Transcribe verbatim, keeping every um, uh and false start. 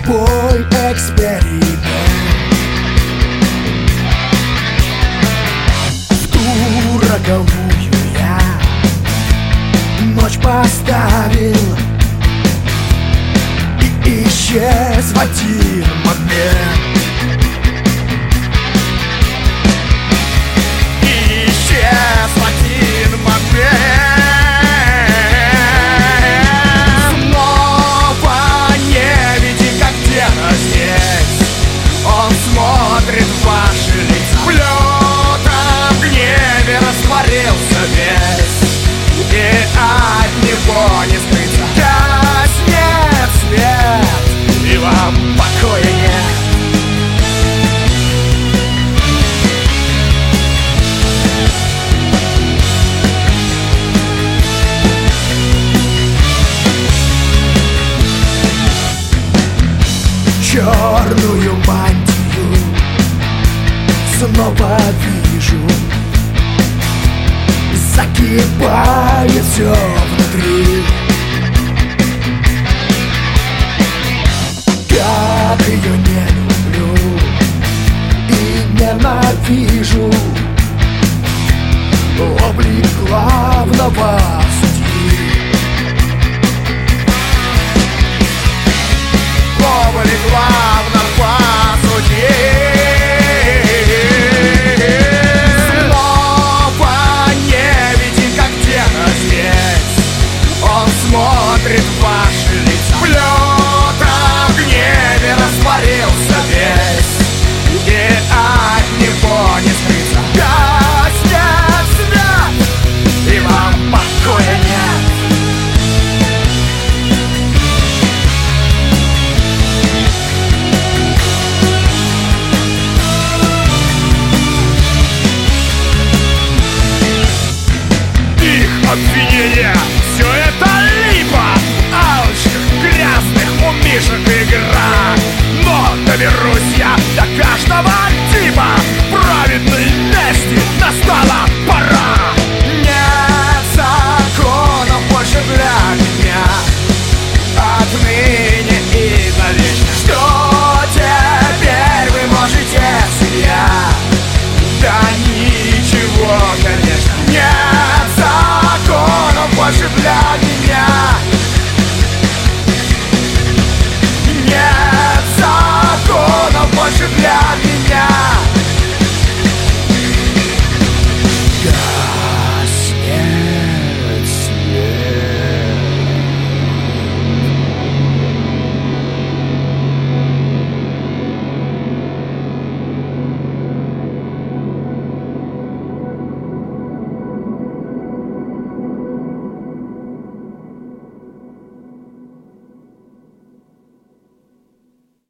тобой эксперимент. В ту роковую я ночь поставил, и исчез в один момент. И исчез в один момент. Снова не види, как где-то здесь он смотрит в ваши лица. В лютом гневе растворился весь, и от него не скрыться. Гаснет свет, и вам покоя нет. Черную мантию снова вижу, закипает все внутри. Как ее не люблю и ненавижу, облик главного судьи. Облик главного